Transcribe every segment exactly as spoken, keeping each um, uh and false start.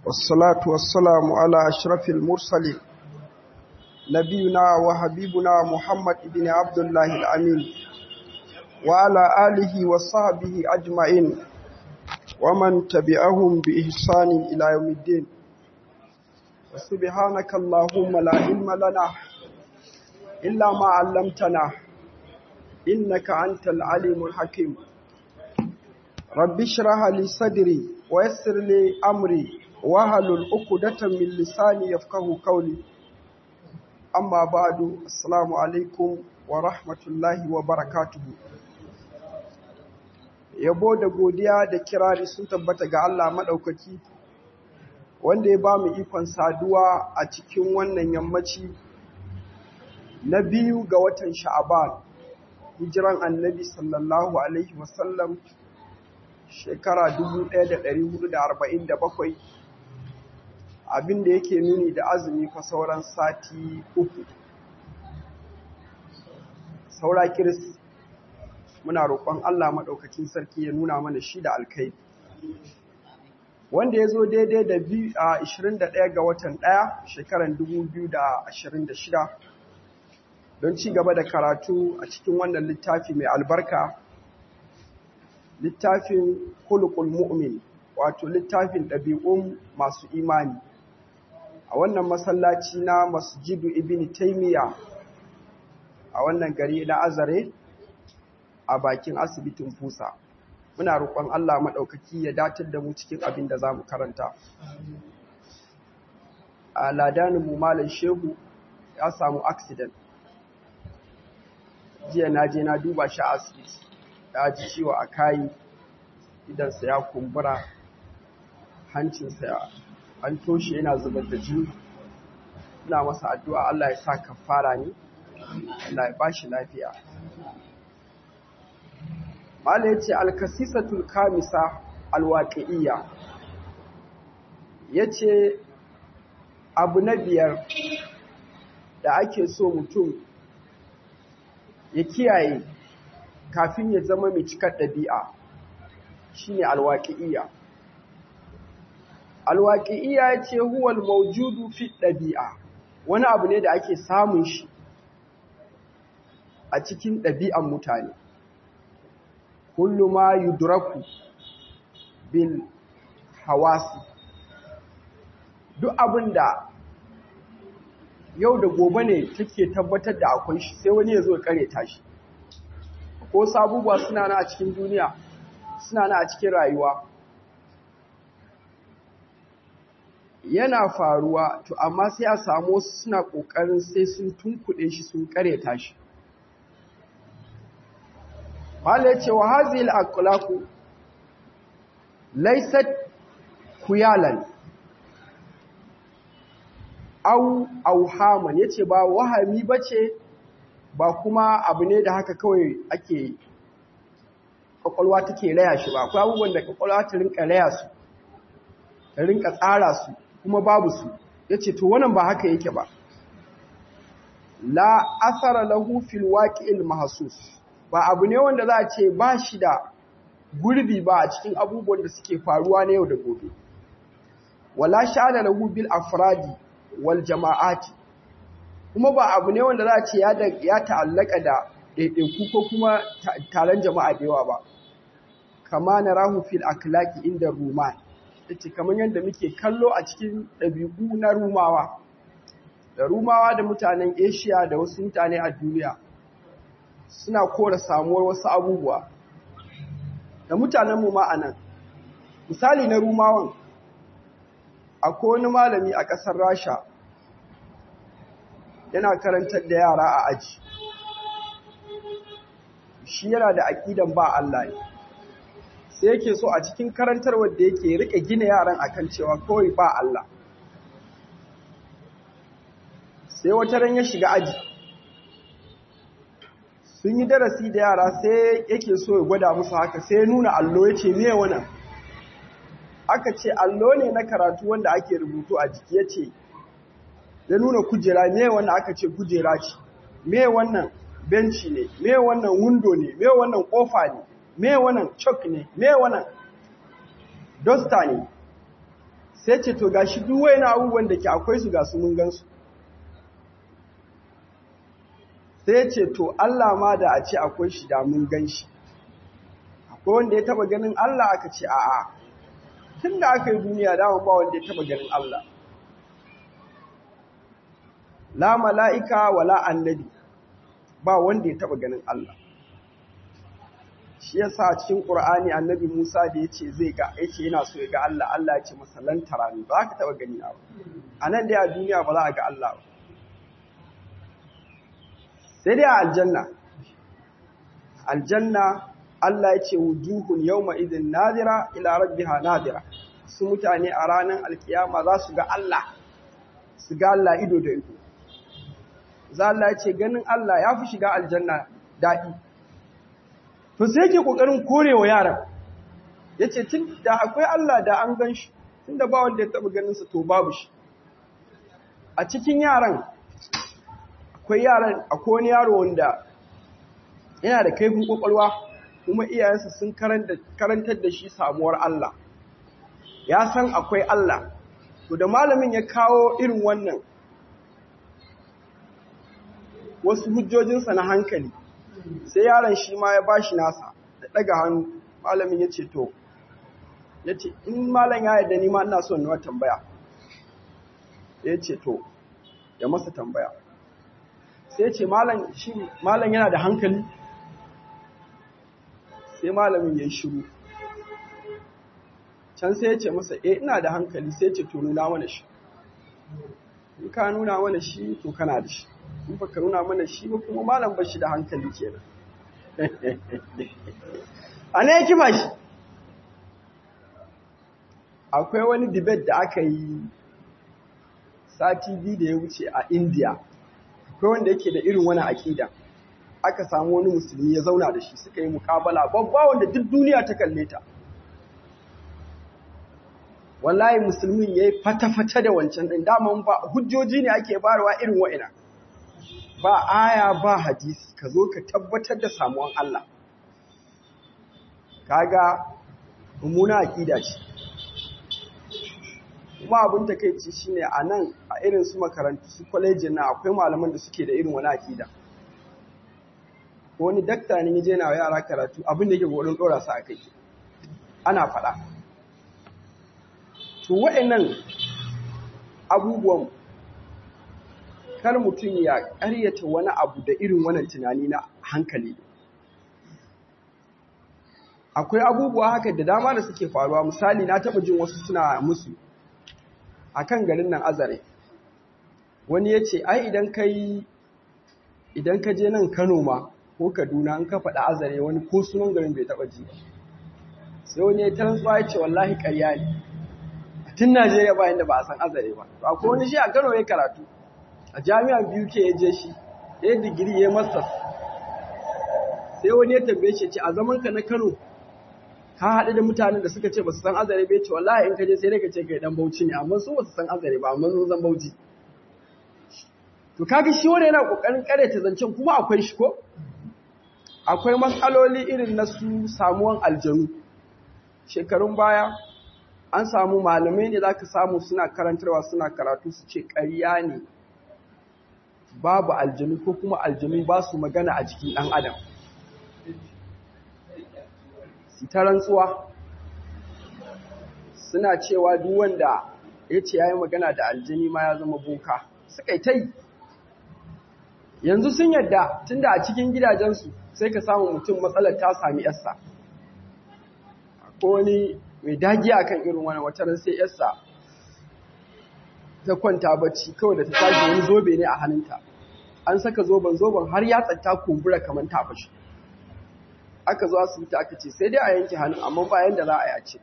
والصلاة والسلام على أشرف المرسلين نبينا وحبيبنا محمد بن عبد الله الأمين وعلى آله وصحبه أجمعين ومن تبعهم بإحسان إلى يوم الدين. سبحانك اللهم لا علم لنا إلا ما علمتنا إنك أنت العليم الحكيم. رب اشرح لي صدري ويسر لي أمري واحلل عقدة من لساني يفقهوا قولي. أما بعد، السلام عليكم ورحمة الله وبركاته. Yabo da godiya da kirari sun tabbata ga Allah maɗaukaki, wanda ya ba mu ikon saduwa a cikin wannan yammaci na biyu ga watan Sha'aban, hijiran Annabi sallallahu alaihi wasallam shekara dubu ɗaya da ɗari hudu da arba'in da bakwai, abinda yake nuni da azumi fa sauran sati uku. Saura kiris, muna roƙon Allah maɗaukakin sarki ya nuna mana shi da alkai. Wanda ya zo daidai da ashirin da ɗaya ga watan ɗaya shekaran dubu biyu da ashirin da shida don ci gaba da karatu a cikin wannan littafi mai albarka, littafin khuluqul mu'min, wato littafin ɗabi'un masu imani, a wannan masallaci na Masjidu Ibn Taymiyyah a wannan gari na Azare a bakin asibitin Fusa. Muna roƙon Allah maɗaukaki ya datar da mu cikin abin da za mu karanta. A ladaninmu Malam Shehu ya samu accident. Jiya na je na duba shi a asibiti, ya ji ciwo a kayi, idansa ya kumbura, hancinsa ya an toshe yana zubar da jini. Ina masa addu'a Allah ya sa kafara ne, Allah ya bashi lafiya. Mala ya ce alkasisatul kamisa alwaƙi'iyya, ya ce abu na biyar da ake so mutum ya kiyaye kafin ya zama mai cikar ɗabi'a shi ne alwaƙi'iyya. Alwaƙi'iyya ya ce huwal maujudu fi ɗabi'a, wani abu ne da ake samun shi a cikin ɗabi'an mutane. Kullu ma yudraku bil hawasi, duk abin da yau da gobe ne take tabbatar da akwai shi, sai wani ya zo kare tashi. Ko sabubuwa suna na a cikin duniya, suna na a cikin rayuwa, yana faruwa, to amma sai a samu wasu suna ƙoƙarin sai sun tunkuɗe shi, sun kare tashi. Mala ya ce wa hazil akhlaqu laysat kuyalan au auhaman, yace ba wahami bace, ba kuma abu ne da haka kawai ake kwakwalwa take raya shi ba. Akwai abubuwan da kwakwalwa ta rinka raya su, ta rinka tsara su kuma babu su. Yace to wannan ba haka yake ba. La asara lahu fil waqi'il mahsus, ba abu ne wanda za a ce ba shi da gurbi ba a cikin abubuwan da suke faruwa na yau da gobe. Wala sha'ana lahu bil afradi wal jama'ati, kuma ba abu ne wanda za a ce ya ta'allaka da ɗaiɗaiku ko kuma taron jama'a da yawa ba. Kama na rahu fil akhlaqi inda ruman, yace kamar yadda muke kallo a cikin ɗabi'u na rumawa, da rumawa da mutanen Asia da wasu mutane a duniya suna kora samuwar wasu abubuwa, da mutanenmu ma a nan. Misali na rumawan, akwai wani malami a ƙasar Rasha yana karantar da yara a aji. Shi yana da aƙidan ba Allah ne, sai yake so a cikin karantarwar da yake rike gina yaran akan cewa kawai ba Allah. Sai wata ran ya shiga aji, sun yi darasi da yara, sai yake so ya gwada musu haka, sai ya nuna allo, ya ce me wannan? Aka ce allo ne na karatu wanda ake rubutu a jiki. Ya ce, ya nuna kujera, me wannan? Aka ce kujera ce. Me wannan? Benci ne. Me wannan? Window ne. Me wannan? Kofa ne. Me wannan? Chalk ne. Me wannan? Dosta ne. sai ce to gashi duk wayan abubuwan da ke akwai su ga su mun gansu. Sai ce to Allah ma da a ce akwai shi da mun gan shi. Akwai wanda ya taba ganin Allah? Aka ce a'a. Tun da aka yi duniya dama ba wanda ya taba ganin Allah. La mala'ika wala annabi, ba wanda ya taba ganin Allah. Shi yasa a cikin Qur'ani annabi Musa da yace zai ga yace yana so ya ga Allah, Allah ya ce masa lan tarani, ba ka taba gani ba. Anan dai a duniya ba za a ga Allah ba. Sai dai a aljanna. Aljanna Allah ya ce wujuhun yawma idhin nadira ila rabbiha nadira. Su mutane a ranar alkiyama za su ga Allah. Su ga Allah ido da ido. Za Allah ya ce ganin Allah ya fi shiga aljanna daɗi. To sai yake kokarin korewa yaran. Yace tun da akwai Allah da an gan shi, tunda ba wanda ya taba ganin sa to babu shi. A cikin yaran akwai yaran akwai wani yaro wanda yana da kaifin kwakwalwa kuma iyayensa sun karantar da shi samuwar Allah. Ya san akwai Allah. To da malamin ya kawo irin wannan wasu hujjojinsa na hankali, sai yaron shi ma ya bashi nasa da daga hannu. Malamin ya ce to, ya ce in malam ya yarda ni ma ina so nawa tambaya. Ya ce to, ya masa tambaya. Sai ce malam shi malam yana da hankali. Sai malamin ya yi shiru. Can sai ya ce masa eh ina da hankali. Sai ce to nuna mana shi. In ka nuna mana shi to kana da shi. In baka nuna mana shi ba kuma malam ba shi da hankali kenan. Ana yake ba shi. Akwai wani debate da aka yi sati biyu da ya wuce a India. Akwai wanda yake da irin wani akida. Aka samu wani musulmi ya zauna da shi suka yi mukabala babba wanda duk duniya ta kalle ta. Wallahi musulmin yayi fata-fata da wancan din, daman ba hujjoji ne ake barwa irin wa'ina. Ba aya ba hadisi, ka zo ka tabbatar da samuwan Allah. Kaga mummuna akida ce. Kuma abin takeici shine a nan a irin su makarantu su kwalejin na akwai malaman da suke da irin wani akida. Wani dakta ne yaje na yara karatu abin da yake godin dora su akai. Ana faɗa. To wa'annan abubuwan kar mutum ya ƙaryata wani abu da irin wannan tunani na hankali. Akwai abubuwa haka da dama da suke faruwa, misali na taɓa jin wasu suna musu akan garin nan Azare. Wani ya ce ai idan kai idan ka je nan Kano ma ko Kaduna an ka faɗa Azare wani ko sunan garin bai taɓa ji ba. Sai wani ya tarantsuwa ya ce wallahi ƙarya ne. Tun Najeriya ba inda ba a san Azare ba. To akwai wani shi a Kano ya karatu. A jami'ar biyu ke ya je shi, ya digiri ya masters. Sai wani ya tambaye shi ce a zaman ka na Kano ka haɗu da mutanen da suka ce ba su san Azare ba, ya ce wallahi in ka je sai dai ka ce kai dan Bauchi ne, amma su ba su san Azare ba, amma sun san Bauchi. To kaga shi wani yana kokarin karyata zancen kuma akwai shi ko? Akwai matsaloli irin na su samuwan aljanu. Shekarun baya an samu malamai ne zaka samu suna karantarwa suna karatu su ce ƙarya ne. Babu aljanu ko kuma aljanu ba su magana a jikin ɗan adam. Ta rantsuwa suna cewa duk wanda ya ce ya yi magana da aljini ma ya zama boka. Suka yi ta yi. Yanzu sun yadda tunda a cikin gidajensu sai ka samu mutum matsalar ta sami yarsa. Ko wani mai dagiya akan irin wani wataran sai yarsa ta kwanta bacci kawai da ta tashi wani zobe ne a hannunta. An saka zoben zoben har ya tsatta kumbura kamar ta fashi. Aka zo asibiti aka ce sai dai a yanke hannun amma ba yanda za a yace.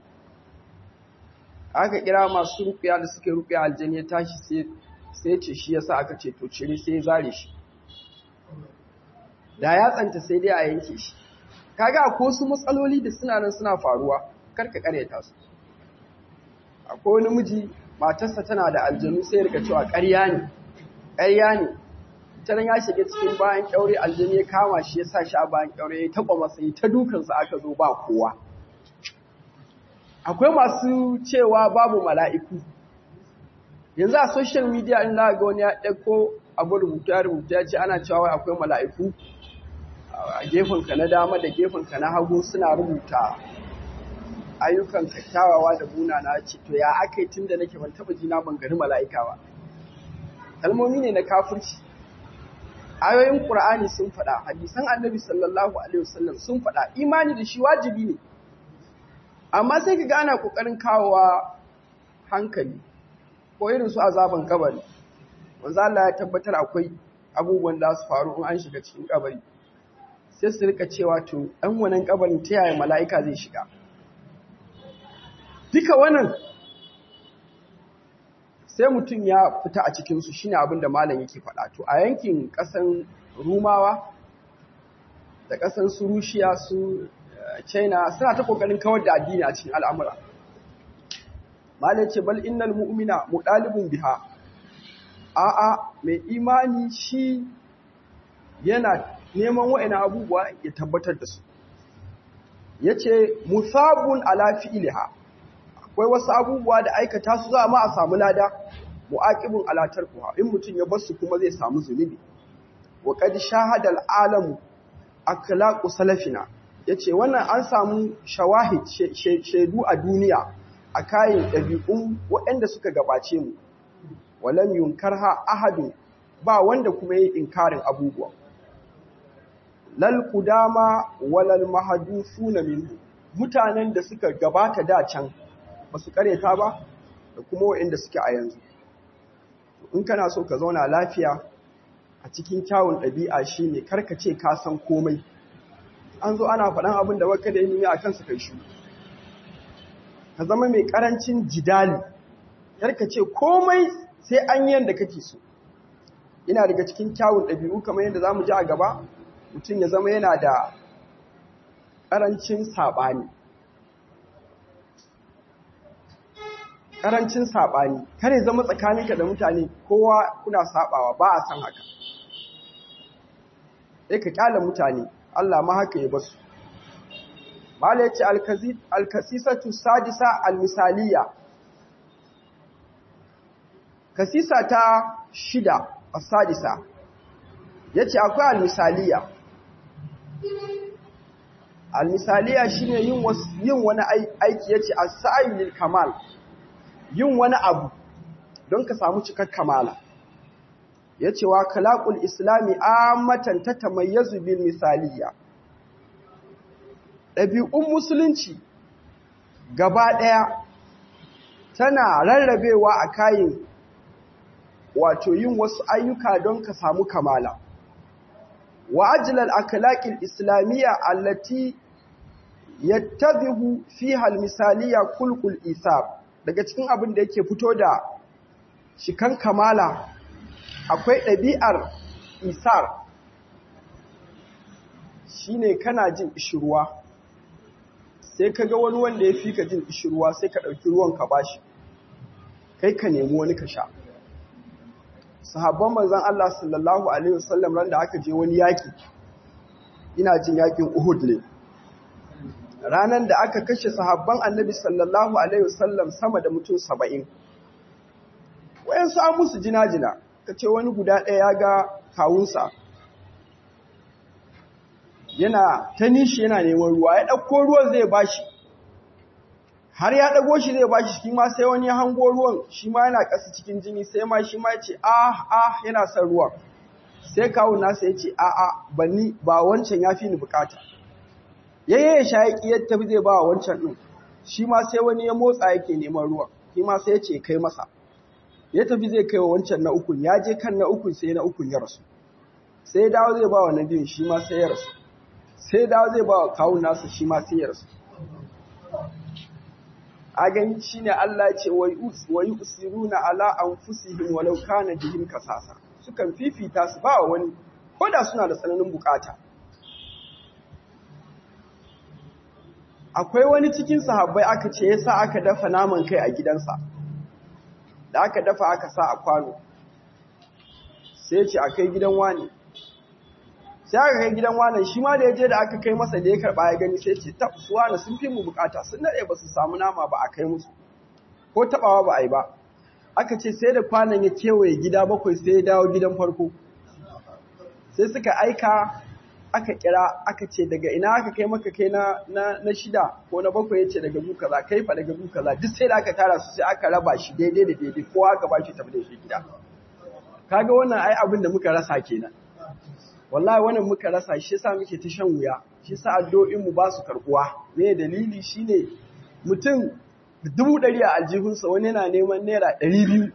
Aka kira masu rukiya da suke rukiya aljani ya tashi sai sai ce shi yasa aka ce to cire sai ya zare shi. Da ya tsanta sai dai a yanke shi. Kaga akwai wasu matsaloli da suna nan suna faruwa karka karyata su. Akwai wani miji matarsa tana da aljanu sai ya rika cewa ƙarya ne. Ƙarya ne. Taran ya shiga cikin bayan kyaure aljini ya kama shi ya sa shi a bayan kyaure ya taɓa masa yi ta dukansa aka zo ba kowa. akwai masu cewa babu mala'iku. Yanzu a social media in za ga wani ya ɗauko abu rubutu ya rubuta ya ce ana cewa wai akwai mala'iku a gefenka na dama da gefenka na hagu suna rubuta ayyukan kyakkyawawa da munana. Ce to ya aka yi tun da nake ban taɓa jina ban gani mala'ika ba. Kalmomi ne na kafirci. Ayoyin Qur'ani sun faɗa, hadisan Annabi sallallahu alaihi wasallam sun faɗa, imani da shi wajibi ne. Amma sai kaga ana kokarin kawowa hankali ko irin su azaban kabari. Manzo Allah ya tabbatar akwai abubuwan da su faru in an shiga cikin kabari. Sai su rika cewa to dan wannan kabarin ta yaya mala'ika zai shiga. Duka wannan sai mutum ya fita a cikinsu shi ne abin da malam yake faɗa. To a yankin ƙasan Rumawa da ƙasan su Rushiya su China suna ta ƙoƙarin kawar da addini a cikin al'amura. Malam ce bal innal mu'mina muɗalibun biha. A'a mai imani shi yana neman wa'ina abubuwa ya tabbatar da su. Yace musabun ala fi'liha. Akwai wasu abubuwa da aikata su za ma a samu lada, mu'aqibun ala tarkuha, in mutun ya bar su kuma zai samu zunubi. Wa qad shahada al-alamu akhlaqu salafina, yace wannan an samu shawahid shaidu a duniya a kayan dabi'un waɗanda suka gabace mu. Walam yunkarha ahadun, ba wanda kuma yayi inkarin abubuwa. Lal qudama walal mahduthuna minhu, mutanen da suka gabata da can ba su kareta ba da kuma waɗanda suke a yanzu. In kana so ka zauna lafiya a cikin kyawun ɗabi'a shi ne karka ce ka san komai. An zo ana faɗan abin da baka da ilimi a kansu kai shi. Ka zama mai ƙarancin jidali, karka ce komai sai an yi yadda kake so. Ina daga cikin kyawun ɗabi'u kamar yadda za mu ji a gaba, mutum ya zama yana da ƙarancin saɓani. Karancin saɓani, kare zama tsakaninka da mutane kowa kuna saɓawa, ba a san haka. Sai ka kyala mutane, Allah ma haka ya basu. Mala ya ce alkasisatu sadisa almisaliya. Kasisa ta shida a sadisa, ya ce akwai almisaliya. Almisaliya shi ne yin wani aiki, ya ce a sa'ayin kamal. Yin wani abu don ka samu cikar kamala. Ya ce wa kalaƙul islami ammatan ta tamayyazu bil misaliya. Ɗabi'un musulunci gaba ɗaya tana rarrabewa a kayin wato yin wasu ayyuka don ka samu kamala. Wa ajlal akhlaqil islamiyya allati yattabihu fiha al misaliya kulqul isar. Daga cikin abin da yake fito da shikan kamala akwai ɗabi'ar isar, shi ne kana jin ishirwa, sai ka ga wani wanda ya fi ka jin ishirwa sai ka ɗauki ruwan ka bashi, kai ka nemi wani ka sha. Sahabban manzan Allah sallallahu Alaihi wasallam ran da aka je wani yaƙi, ina jin yaƙin Uhud ne. Ranar da aka kashe sahabban annabi sallallahu Alaihi wasallam sama da mutum saba'in. Wayansu an musu jina-jina, ka ce wani guda ɗaya ya ga kawunsa. Yana ta nishi yana neman ruwa, ya ɗauko ruwan zai bashi. Har ya ɗago shi zai bashi, shi ma sai wani ya hango ruwan, shi ma yana ƙasa cikin jini, sai ma shi ma ya ce, ah, ah, yana son ruwan. Sai kawun nasa ya ce, a'a, banni ba wancan ya fi ni bukata. Yayye ya sha ya tafi zai ba wa wancan ɗin, shi ma sai wani ya motsa yake neman ruwan, shi ma sai ya ce kai masa. Ya tafi zai kai wa wancan na ukun, ya je kan na ukun sai na ukun ya rasu. Sai ya dawo zai ba wa na biyun, shi ma sai ya rasu. Sai ya dawo zai ba wa kawun nasa, shi ma sai ya rasu. A gani shi ne Allah ce wa yi usiruna ala anfusihim walau kana bihim kasasa. Sukan fifita su ba wa wani, ko da suna da tsananin bukata. Akwai wani cikin sahabbai aka ce yasa aka dafa naman kai a gidansa. Da aka dafa aka sa a kwano. Sai ce akai gidan wani. sai aka kai gidan wannan shi ma da ya je da aka kai masa da ya karba ya gani sai ce tab su wani sun fi mu bukata sun dade ba su samu nama ba a kai musu ko tabawa ba a yi ba aka ce sai da kwanan ya kewaye gida bakwai sai ya dawo gidan farko sai suka aika aka kira aka ce daga ina aka kai maka kai na na shida ko na bakwai yace daga gu kaza kai fa daga gu kaza duk sai da aka tara su sai aka raba shi daidai da daidai kowa aka bashi tafi da shi gida kaga wannan ai abin da muka rasa kenan wallahi wannan muka rasa shi yasa muke ta shan wuya shi yasa addu'o'in mu ba su karbuwa me dalili shine mutum dubu ɗari a aljihunsa wani yana neman naira ɗari biyu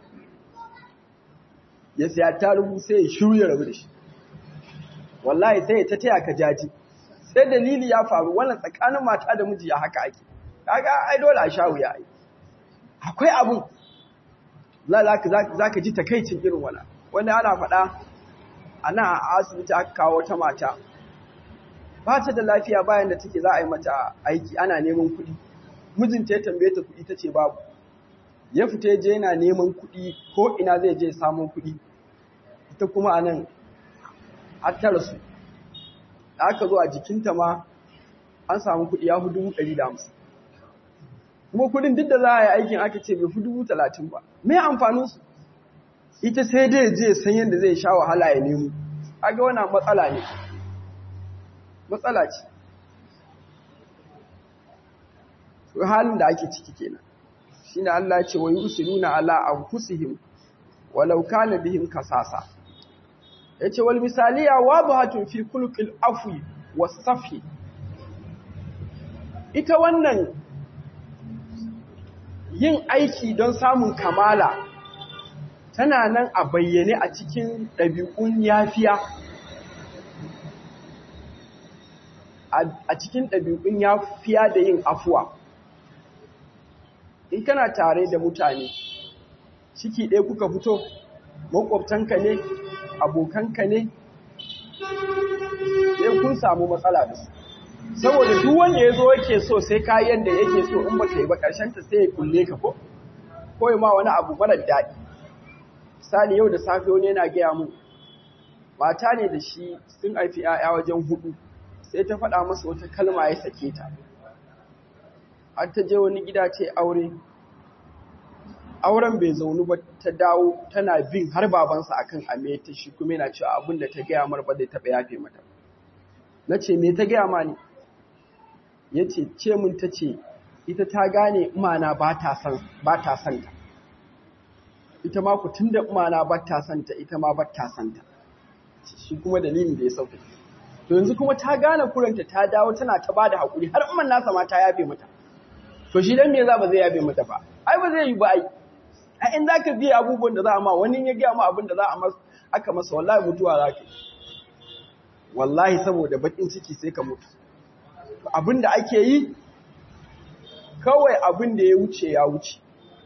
ya siya tarugu sai ya shiru ya rabu da shi wallahi sai ya ta taya ka jaji sai dalili ya faru wannan tsakanin mata da miji ya haka ake kaga ai dole a sha wuya ai akwai abun za ka ji takaicin irin wannan wanda ana faɗa ana a asibiti aka kawo wata mata ba ta da lafiya bayan da take za a yi mata aiki ana neman kuɗi mijinta ya tambaye ta kuɗi ta ce babu ya fita ya je yana neman kuɗi ko ina zai je samun kuɗi ita kuma a nan har ta rasu da aka zo a jikinta ma an samu kuɗi ya fi dubu ɗari da hamsin kuma kuɗin duk da za a yi aikin aka ce bai fi dubu talatin ba me amfaninsu ita sai dai je san yadda zai sha wahala ya nemo aga wannan matsala ne matsala ce halin da ake ciki kenan shine Allah ya ce wa yusiluna ala anfusihim walau kana bihim kasasa yace wal misaliya wadhatun fi kulqil afwi was-safi ita wannan yin aiki don samun kamala tana nan a bayyane a cikin ɗabi'un yafiya a cikin ɗabi'un yafiya da yin afuwa in kana tare da mutane ciki ɗaya kuka fito makwabtanka ne abokanka ne sai kun samu matsala da su saboda duk wanda ya zo yake so sai ka yanda yake so in baka yi ba ƙarshen ta sai ya kulle ka ko ko ya ma wani abu mara daɗi misali yau da safe wani yana gaya mu mata ne da shi sun haifi 'ya'ya wajen hudu sai ta faɗa masa wata kalma ya sake ta har ta je wani gida ce aure auren bai zaunu ba ta dawo tana bin har babansa akan ame ta shi kuma yana cewa abin da ta gaya mar ba zai taɓa yafe mata na ce me ta gaya ma ne ya ce ce mun ta ce ita ta gane imana ba ta son ta ita ma ku tun da imana ba ta son ta ita ma ba ta son ta shi kuma dalilin da ya sauke to yanzu kuma ta gane kuranta ta dawo tana ta bada haƙuri har imman nasa ma ta yafe mata to shi dan me za ba zai yabe mata ba ai ba zai yi ba ai a in zaka biya abubuwan da za a ma wani ya ga ma abin da za a masa aka masa wallahi mutuwa zaka wallahi saboda bakin ciki sai ka mutu to abin da ake yi kawai abin da ya wuce ya wuce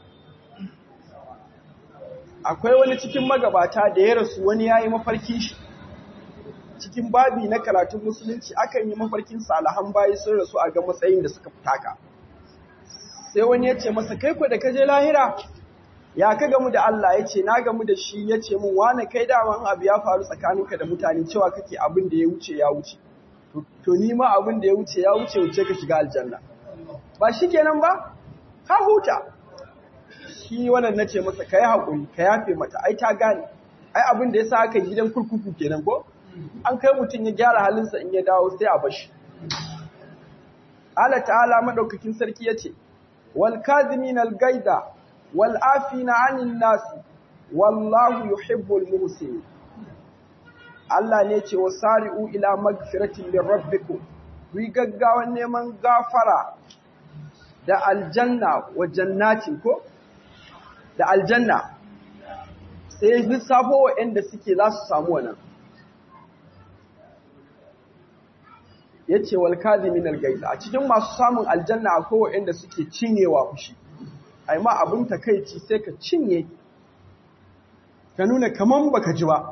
akwai wani cikin magabata da ya rasu wani yayi mafarkin shi cikin babi na karatun musulunci akan yi mafarkin salihan bayi sun rasu a ga matsayin da suka fitaka sai wani ya ce masa kai ku da kaje lahira ya ka gamu da Allah ya ce na gamu da shi ya ce mun wane kai daman abu ya faru tsakaninka da mutane cewa kake abin da ya wuce ya wuce to ni ma abin da ya wuce ya wuce wuce ka shiga aljanna ba shi kenan ba ka huta shi wannan na ce masa kai haƙuri ka yafe mata ai ta gane ai abin da ya sa aka gidan kurkuku kenan ko an kai mutum ya gyara halinsa in ya dawo sai a bashi Allah ta'ala madaukakin sarki yace wal kazimin al gaida wal afina 'anil nas wallahu yuhibbul muhsinin Allah ne ce wasari'u ila magfiratin min rabbikum ku gaggawan neman gafara da aljanna wa jannatin ko da aljanna sai lissafo waɗanda suke za su samu wannan yace wal kadhimin al gaiz a cikin masu samun aljanna akwai waɗanda suke cinyewa fushi ai ma abun takeici sai ka cinye ka nuna kaman baka ji ba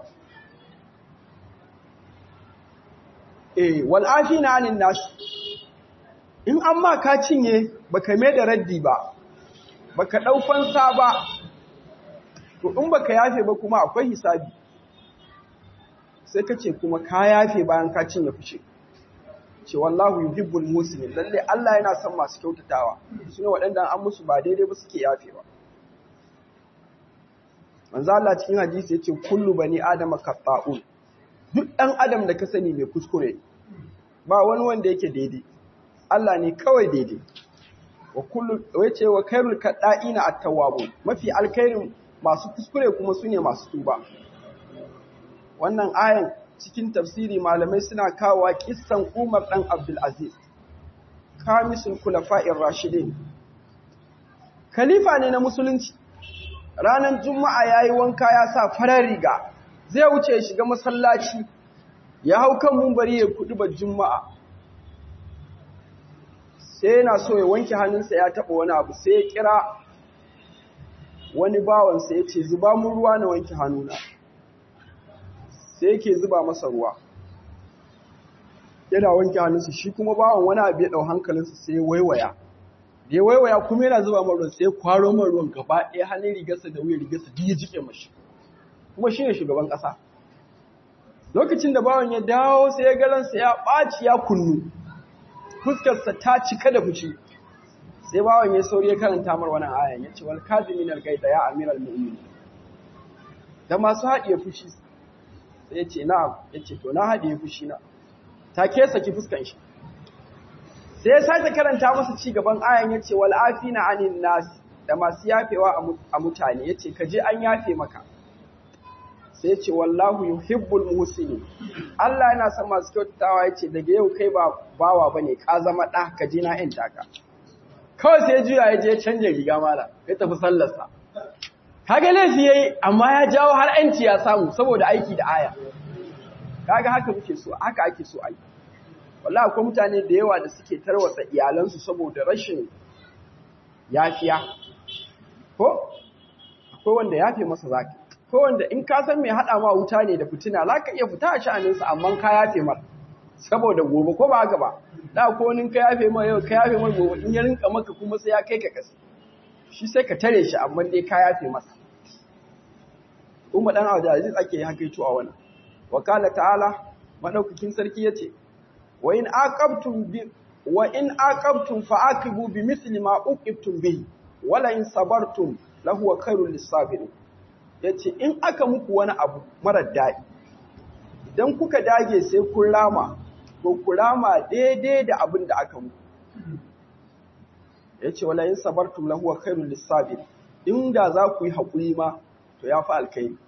eh wal afina anin nas in amma ka cinye baka mai da raddi ba baka dau fansa ba to in baka yafe ba kuma akwai hisabi sai ka ce kuma ka yafe bayan ka cinye fushi ce wallahu yuhibbul muslimin lalle Allah yana son masu kyautatawa sune waɗanda an musu ba daidai ba suke yafewa manzo Allah cikin hadisi yace kullu bani adama khata'un duk ɗan adam da ka sani mai kuskure ba wani wanda yake daidai Allah ne kawai daidai wa kullu yace wa khairul kada'ina at-tawwabun mafi alkhairin masu kuskure kuma sune masu tuba wannan ayan cikin tafsiri malamai suna kawo kissan Umar dan Abdul Aziz kamisul khulafa'ir rashidin khalifa ne na musulunci ranar juma'a yayi wanka ya sa farar riga zai wuce ya shiga masallaci ya hau kan munbari ya kudubar juma'a sai yana so ya wanke hannunsa ya taba wani abu sai ya kira wani bawansa ya ce zuba mun ruwa na wanke hannuna sai yake zuba masa ruwa yana wanke hannunsa shi kuma bawan wani abu ya dau hankalinsa sai ya waiwaya da ya waiwaya kuma yana zuba man ruwan sai ya kwaro man ruwan gaba ɗaya hannun rigarsa da wuyan rigarsa duk ya jike mashi kuma shi ne shugaban ƙasa lokacin da bawan ya dawo sai ya garansa ya ɓaci ya kunnu fuskarsa ta cika da fushi sai bawan ya sauri ya karanta mar wannan ayan ya ce wal kazimin al-gaida ya amiral mu'minin da masu haɗiye fushi sai ya ce na'am ya ce to na haɗiye fushi na take saki fuskan shi sai ya sake karanta masa ci gaban ayan ya ce wal afina anin nas da masu yafewa a mutane ya ce ka je an yafe maka sai ce wallahu yuhibbul muhsinin Allah yana son masu kyautatawa yace daga yau kai ba bawa bane ka zama da ka ji na in taka kawai sai juya ya je canje riga mala ya tafi sallar sa kaga laifi yayi amma ya jawo har anci ya samu saboda aiki da aya kaga haka muke so haka ake so ai wallahi akwai mutane da yawa da suke tarwatsa iyalansu saboda rashin yafiya ko akwai wanda yafe masa zaki ko wanda in ka san mai hada ma wuta ne da fitina za ka iya fita a sha'aninsa amma ka yafe mar saboda gobe ko ba haka ba da ko nin ka yafe mar yau ka yafe mar gobe in ya rinka maka kuma sai ya kai ka kasi shi sai ka tare shi amma dai ka yafe masa umma dan Abdul Aziz ake hakaito a wannan wakala ta'ala madaukakin sarki yace wa in aqabtum bi wa in aqabtum fa'aqibu bi misli ma uqibtum bihi wala in sabartum lahu khairul lisabirin ya ce in aka muku wani abu marar daɗi idan kuka dage sai kun rama ko ku rama daidai da abin da aka muku ya ce wala yin sabartum lahuwa khairul lissabir inda za ku yi haƙuri ma to ya fi alkai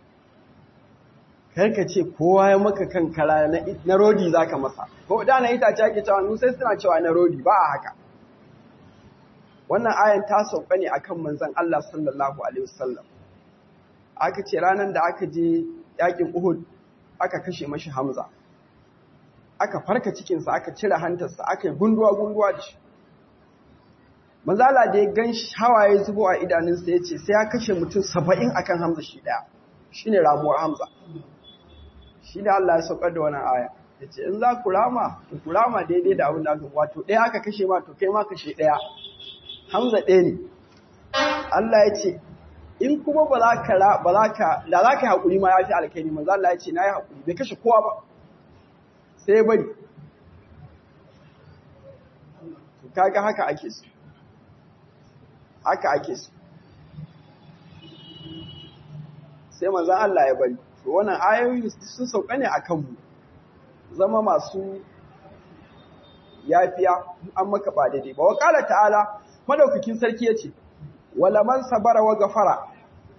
karka ce kowa ya maka kan kara na rodi za ka masa ko da na itace ake cewa nu sai suna cewa na rodi ba a haka wannan ayan ta sauka ne akan manzon Allah sallallahu alaihi wasallam aka ce ranar da aka je yakin Uhud aka kashe mashi Hamza aka farka cikinsa aka cire hantarsa aka yi gunduwa-gunduwa da shi manzala da ya gan hawaye zubo a idanunsa ya ce sai ya kashe mutum saba'in akan Hamza shi ɗaya shi ne ramuwar Hamza shi da Allah ya saukar da wani aya ya ce in za ku rama to ku rama daidai da abin da aka wato ɗaya aka kashe ma to kai ma kashe ɗaya Hamza ɗaya ne Allah ya ce in kuma ba za ka ba za ka da za ka haƙuri ma ya fi alkhairi manzo Allah ya ce na yi haƙuri bai kashe kowa ba sai bari to kaga haka ake so haka ake so sai manzo Allah ya bari to wannan ayoyi sun sauka ne akan mu zama masu yafiya an maka ba daidai ba wa qala ta'ala madaukakin sarki yace wala man sabara wa gafara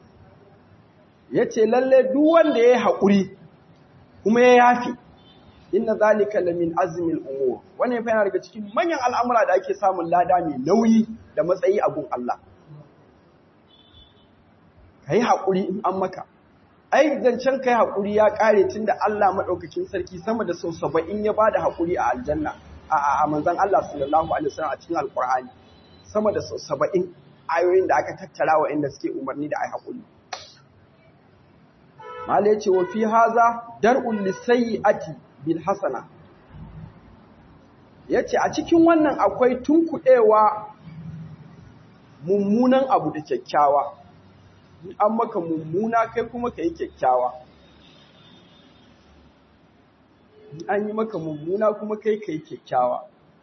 yace lalle duk wanda yayi hakuri kuma ya yafi inna zalika lamin azmil umur wannan fa yana daga cikin manyan al'amura da ake samun lada mai nauyi da matsayi a gun Allah kai hakuri in an maka ai zancen kai hakuri ya kare tunda Allah madaukakin sarki sama da sau saba'in ya bada hakuri a aljanna a a manzon Allah sallallahu alaihi wasallam a cikin alqur'ani sama da sau saba'in ayoyin da aka tattara wa inda suke umarni da ai haƙuri. Mala ya ce wa fi haza dar'un lisayyi'ati bil hasana. Yace a cikin wannan akwai tunkuɗewa mummunan abu da kyakkyawa. An maka mummuna kai kuma kai kyakkyawa. an yi maka mummuna kuma kai kai kyakkyawa.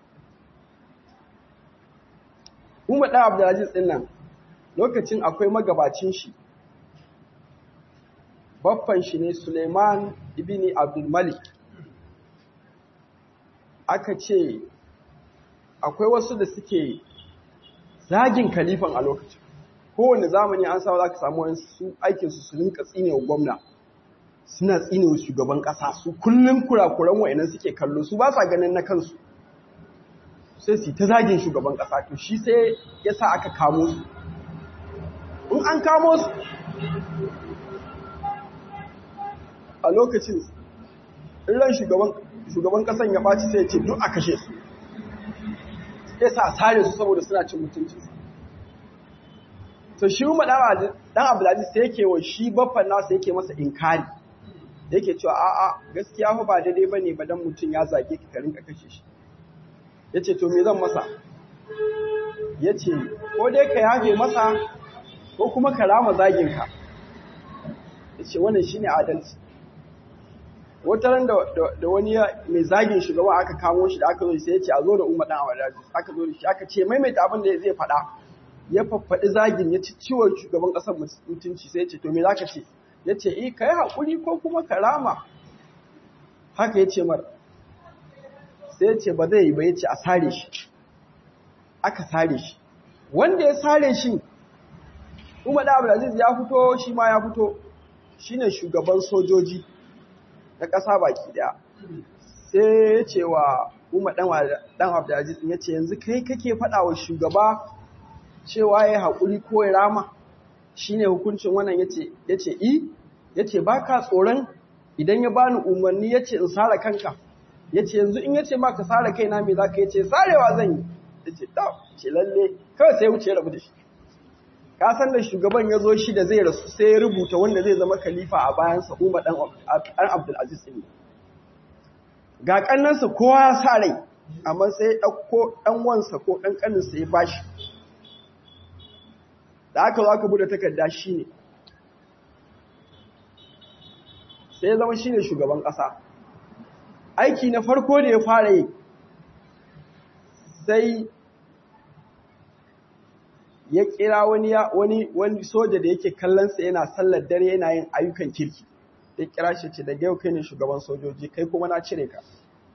Umar ɗan Abdulaziz ɗin nan lokacin akwai magabacin shi, baffan shi ne Suleiman ibn Abdul Malik. Aka ce akwai wasu da suke zagin kalifan a lokacin. Kowane zamani an samu za ka samu wani su aikinsu su rinka tsinewa gwamna, suna tsinewa shugaban ƙasa, su kullum kurakuran wa'inan suke kallo, su ba sa ganin na kansu. Sai su ta zagin shugaban ƙasa, to shi sai ya sa aka kamo su. In an kamo su a lokacin, in ran shugaban ƙasan ya ɓaci sai ya ce duk a kashe su. Ya sa sare su saboda suna cin mutunci. To shi Umar ɗan Abdulaziz sai yake wa shi baffan nasa yake masa inkari. Yake cewa a'a gaskiya fa ba daidai bane ba dan mutum ya zage ki ka rinka kashe shi. Yace to me zan masa? Yace ko dai ka yafe masa ko kuma ka rama zagin ka. Yace wannan shine adalci. Wata ran da, da wani mai zagin shugaba aka kamo shi da aka zo sai yace a zo da Umar ɗan Abdulaziz. Aka zo da shi aka ce maimaita abin da zai faɗa. Ya faffaɗi zagin ya ci ciwon shugaban ƙasar mutunci sai ya ce to me za ka ce? Ya ce eh ka yi haƙuri ko kuma ka rama. Haka ya ce mara. Sai ya ce ba zai yi ba, ya ce a sare shi. Aka sare shi. Wanda ya sare shi Umar ɗan Abdulaziz ya fito, shi ma ya fito, shi ne shugaban sojoji na ƙasa baki ɗaya. Sai ya ce wa Umar ɗan Abdulaziz ya ce yanzu kai kake faɗa wa shugaba cewa ya haƙuri ko ya rama, shi ne hukuncin wannan. Ya ce i, ya ce ba ka tsoron idan ya bani umarni ya ce in sare kanka, ya ce yanzu in ya ce ma ka sare kaina me za ka, ya ce sarewa zan yi. Ya ce ta ce lalle kawai sai wuce rabu da shi. Ka san da shugaban ya zo shi da zai rasu sai ya rubuta wanda zai zama khalifa a bayansa Umar ɗan Abdulaziz ne. Ga ƙannansa kowa ya sa rai, amma sai ya ɗauko ɗan wansa ko ɗan ƙaninsa ya bashi. Da aka zo aka bude takarda shi ne, sai ya zama shi ne shugaban ƙasa. Aiki na farko da ya fara yi, sai ya kira wani, wani, wani soja da yake kallonsa yana sallar dare yana yin ayyukan kirki. Ya kira shi ce daga yau kai ne shugaban sojoji, kai kuma na cire ka.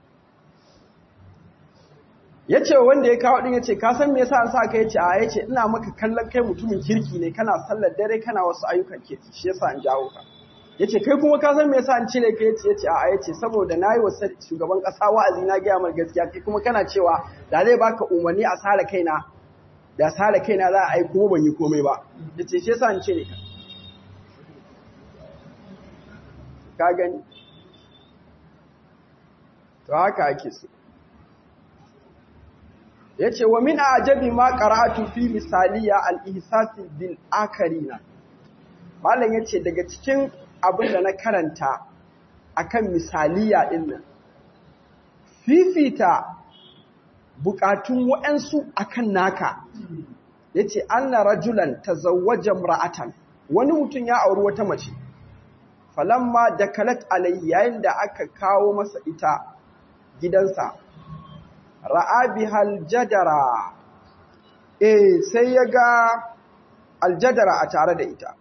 Ya ce wanda ya kawo ɗin ya ce, ka san me yasa an sa ka? Ya ce, a ya ce, ina maka kallon kai mutumin kirki ne, kana sallar dare kana wasu ayyukan kirki, shi yasa an jawo ka. Ya ce, kai kuma ka san me yasa an cire ka? Ya ce, ya ce, a ya ce, saboda na yi wa shugaban ƙasa wa'azi na gaya mar gaskiya, kai kuma kana cewa da zai baka umarni a sare kaina, da sare kaina za a yi kuma ban yi komai ba. Ya ce, shi yasa an cire ka. Ka gani? To haka ake so. Ya ce wa min ajabi ma qara'atu fi misaliya al-ihsasi bil akarina. Malam yace daga cikin abin da na karanta akan misaliya din nan, fifita bukatun waɗansu akan naka. Yace anna rajulan tazawwaja imra'atan, wani mutum ya auri wata mace. Falamma dakalat alayhi, yayin da aka kawo masa ita gidansa, ra'a bihal jadara, eh sai ya ga aljadara a tare da ita.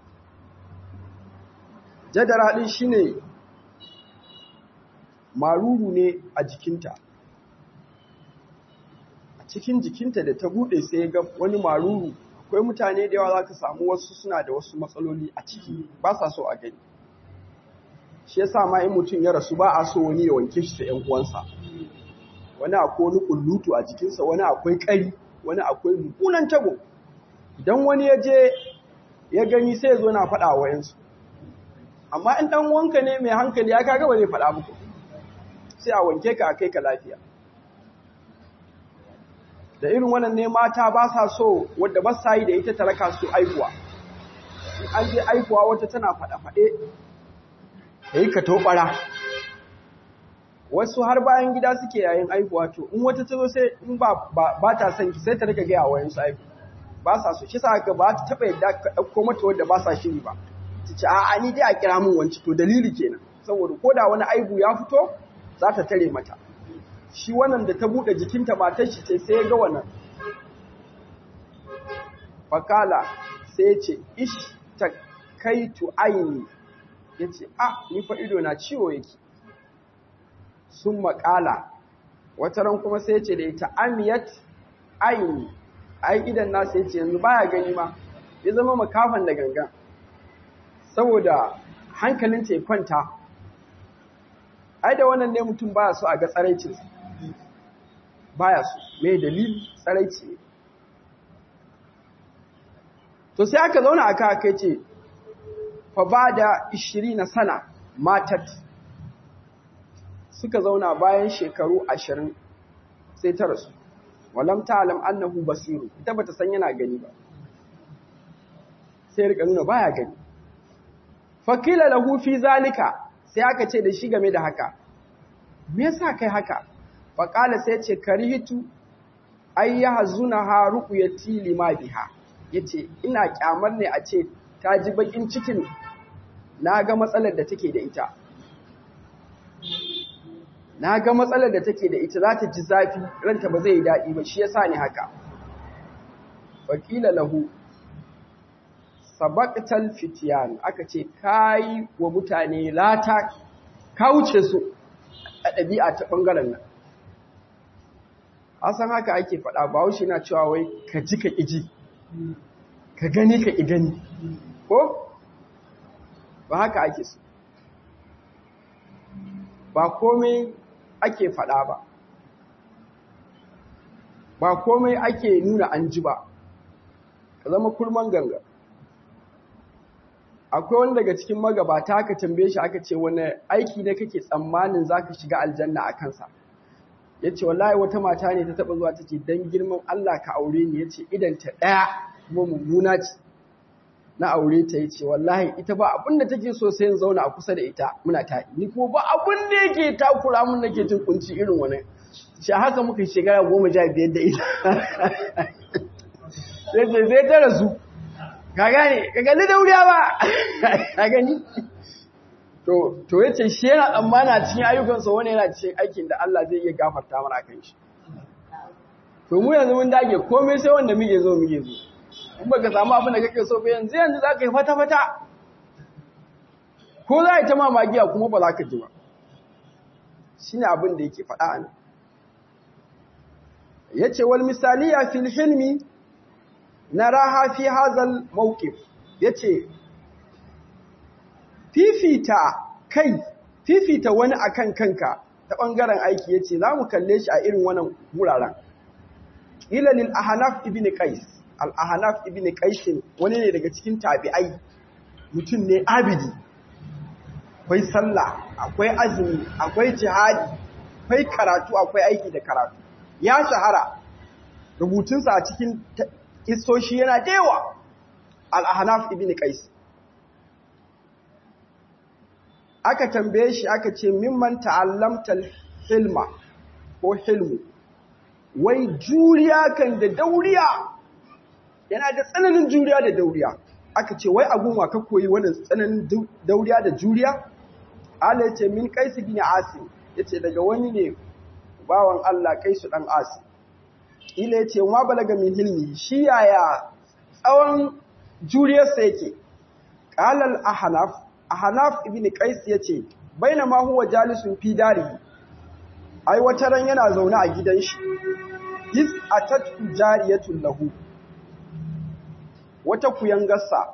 Jadara din shine maruru ne a jikinta, a cikin jikinta da ta bude sai ya ga wani maruru. Akwai mutane da yawa za ka samu wasu suna da wasu matsaloli a ciki, ba sa so a gani. Shi yasa ma in mutum ya rasu ba a so wani ya wanke shi da ‘yan uwansa. Wani akwai wani kullutu a jikinsa, wani akwai ƙari, wani akwai mummunan tabo. Idan wani ya je ya gani sai ya zo na faɗa wa yansu. Amma in ɗan wanka ne mai hankali ya kaga ba zai faɗa muku, sai a wanke ka a kai ka lafiya. Da irin wannan ne mata ba sa so wadda ba sa yi da ita talaka su aikuwa. In an je aikuwa wata tana faɗa-faɗe da yi ka toɓara. Wasu har bayan gida suke yayin aikuwa, to in wata ta zo sai in ba, ba, ta son ki sai ta rika gaya wa yansu aiku. Ba sa so, shi sa haka ba ta taɓa yadda ka ɗauko mata wadda ba sa shiri ba. Ta ce, a'a ni dai a kira min wanci, to dalili kenan. Saboda ko da wani aibu ya fito, za ta tare mata. Shi wannan da ta buɗe jikinta matar shi ce sai ya ga wannan. Fakala sai ce ish ta kaitu aini, ya ce ah ni fa ido na ciwo yake. Sun makala wata ran kuma sai ce da ita amiyat aini, ai idan na sai ce yanzu baya gani ma, ya zama makafan da gangan saboda hankalin ta ya kwanta. Ai da wannan ne mutum baya so a ga tsaraicin, baya so, me dalili tsaraici. To sai aka zauna aka aka ce fa bada ishirin sana matat, suka zauna bayan shekaru ashirin sai ta rasu. Walam ta'lam annahu basiru, ita bata san yana gani ba, sai rika nuna baya gani. Fakila lahu fi zalika, sai aka ce da shi game da haka, me yasa kai haka? Faqala sai ce karihitu ay yahzunaha ruqyati lima biha, yace ina kyamar ne a ce ta ji bakin cikin na ga matsalar da take da ita. Na ga matsalar da take da ita za ta ji zafi, ranta ba zai yi daɗi ba, shi yasa ne haka. Wakila lahu sabaqtal fityan, aka ce kai wa mutane lata, ka wuce su a ɗabi'a ta ɓangaren nan. Asan haka ake faɗa, Bahaushe na cewa wai ka ji ka ƙiji, ka gani ka ƙi gani, ko? Ba haka ake so. Ba komai ake faɗa ba, ba komai ake nuna an ji ba, ka zama kurman ganga. Akwai wani daga cikin magabata aka tambaye shi aka ce wani aiki ne kake tsammanin za ka shiga aljanna a kansa. Ya ce wallahi wata mata ne ta taɓa zuwa ta ce don girman Allah ka aure ni, ya ce idanta ɗaya kuma mummuna ce na aure ta. Ya ce wallahi ita ba abin da take so sai in zauna a kusa da ita muna taɗi, ni kuma ba abin da yake takura mun nake jin kunci irin wani. Shi haka muka shekara goma sha biyar da ita. Sai ce sai ta rasu, ka gane, ka gani dauriya ba, ka gani. To, to yace shi yana tsammana cikin ayyukansa wani yana cikin aikin da Allah zai iya gafarta mana kan shi. To mu yanzu mun dage komai sai wanda muke zo muke zo. In baka samu abin da kake so ba yanzu yanzu za ka yi fata-fata. Ko za a yi ta mamagiya kuma ba za ka ji ba. Shi ne abin da yake faɗa ne. Ya ce wal misaliya fil hilmi na raha fi hazal mawqif. Ya ce fifita kai, fifita wani akan kanka ta ɓangaren aiki, ya ce za mu kalle shi a irin wannan wuraren. Ila lil Ahnaf ibn Qais, al-Ahnaf ibn Qais wani ne daga cikin tabi'ai, mutum ne abidi, akwai sallah, akwai azumi, akwai jihadi, akwai karatu, akwai aiki da karatu. Ya shahara, rubutunsa a cikin kisoshi yana da yawa. Al-Ahnaf ibn Qais aka tambaye shi aka ce mimman ta'allamtal hilma ko hilmu, wai juriya kan da dauriya, yana da tsananin juriya da dauriya. Aka ce wai agunwa ka koyi wannan tsananin dauriya da juriya? Allah ya ce min Qais bin Asim, yace daga wani ne bawan Allah Qais dan Asim. Ila yace ma balaga min hilmi, shi yaya tsawon juriyarsa yake? Qala al-Ahnaf, Ahnaf ibn Qais yace bainama huwa jalisun fi dari, ai wata ran yana zaune a gidan shi, is atatu jariyatun lahu, wata kuyangarsa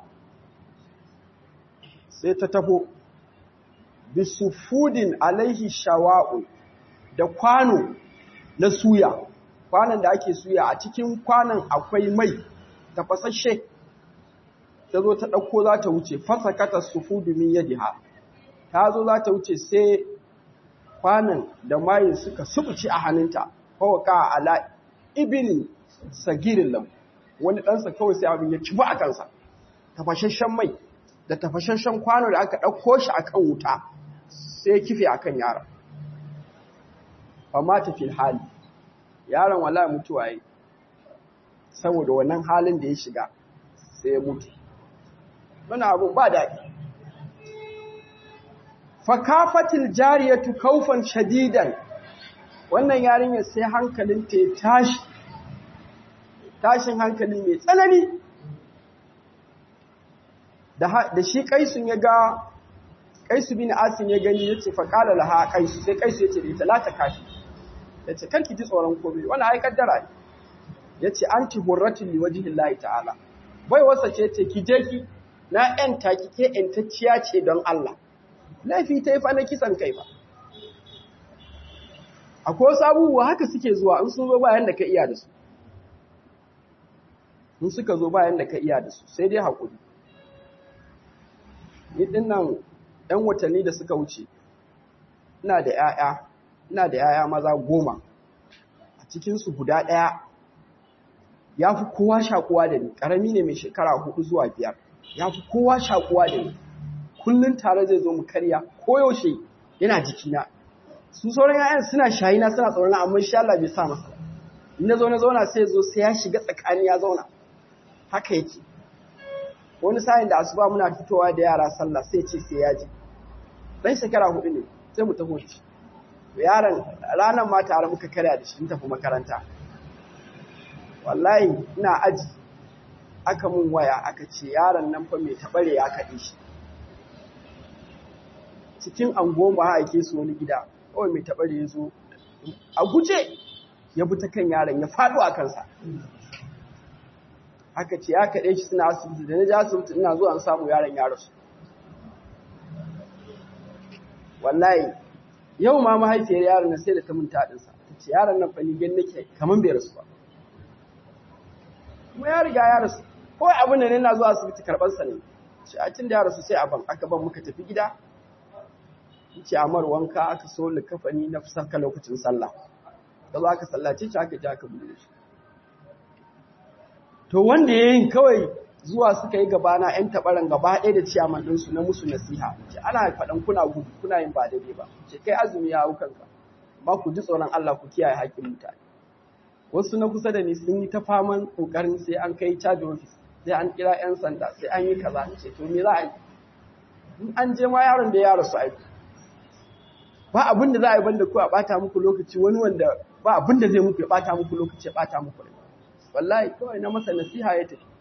sai ta tafo bisufudin alaihi shawa'u, da kwano na suya, kwanon da ake suya, a cikin kwanon akwai mai tafasasshe. Ta zo ta ɗauko za ta wuce, fasakata sufudu min yadiha, ta zo za ta wuce sai kwanan da mayin suka subuci a hannunta, fawaka ala ibini sagirin lam, wani ɗansa kawai sai abin ya ci ba a kansa. Tafashashen mai da tafashashen kwano da aka ɗauko shi a kan wuta sai kife a kan yaron. Fama ta fil hali, yaron wala mutuwa yi, saboda wannan halin da ya shiga sai ya mutu. Wani abu ba daɗi. fakafatil jariyatu kaufan shadidan, wannan yarinyar sai hankalinta ya tashi, tashin hankali mai tsanani. Da shi Kaisun ya ga, Kaisu bin Asim ya gani ya ce faƙala laha Kaisu, sai Kaisu ya ce da ita la ta kafi, ya ce karki ji tsoron komai, wannan ai kaddara ne. Ya ce anti hurratun li wajhillahi ta'ala, bai wasa ce ce ki je ki na ƴanta ki ke ƴantacciya ce don Allah, laifi ta yi fa na kisan kai ba. Akwai wasu abubuwa haka suke zuwa in sun zo bayan da ka iya da su, in suka zo bayan da ka iya da su sai dai haƙuri. Ni ɗin nan ‘yan watanni da suka wuce, ina da ‘ya'ya, ina da ‘ya'ya maza goma, a cikinsu guda ɗaya ya fi kowa shakuwa da ni, ƙarami ne mai shekara hudu zuwa biyar, ya fi kowa shakuwa da ni, kullum tare zai zo mu karya, koyaushe yana jikina. Su sauran ‘ya'yan suna shayina suna tsoron amma insha Allah bai sa masa. In na zo na zauna sai zo sai ya shiga tsakani ya zauna. Haka yake. Wani sa'in da asuba muna fitowa da yara sallah sai ce sai ya ji. Dan shekara hudu ne sai mu taho shi. Yaron ranar ma tare muka karya da shi in tafi makaranta. Wallahi ina aji aka mun waya aka ce yaron nan fa mai tabare ya kaɗe shi. Cikin angon ba aike su wani gida, kawai mai tabare ya zo a guje ya bi ta kan yaron ya faɗo a kansa. Aka ce ya kaɗe shi suna asibiti, da na ji asibiti ina zuwa an samu yaron ya rasu. Wallahi yau ma mahaifiyar yaron nan sai da ta mun taɗinsa, ta ce yaron nan fa ni gan nake kamar bai rasu ba. Kuma ya riga ya rasu, kawai abin da ne na zuwa asibiti karɓarsa ne. Ce a tun da ya rasu sai a ban, aka ban muka tafi gida. Ce amar wanka aka so likafani na saka lokacin sallah. Da za ka sallace shi aka ji aka bude shi. To wanda ya yin kawai zuwa suka yi gabana ‘yan taɓaran gaba ɗaya da ciyaman ɗinsu na musu nasiha. Ce ana faɗan kuna gudu kuna yin ba daidai ba. Ce kai azumi ya hau kanka. Ba ku ji tsoron Allah ku kiyaye haƙƙin mutane. Wasu na kusa da ni sun yi ta faman ƙoƙarin sai an kai caji ofis, sai an kira ‘yan sanda, sai an yi kaza. Ce to me za a yi? In an je ma yaron da ya rasu aiki. Ba abin da za a yi banda ku a ɓata muku lokaci, wani wanda ba abin da zai muku ya ɓata muku lokaci ya ɓata muku rai. Wallahi kawai na masa nasiha ya tafi.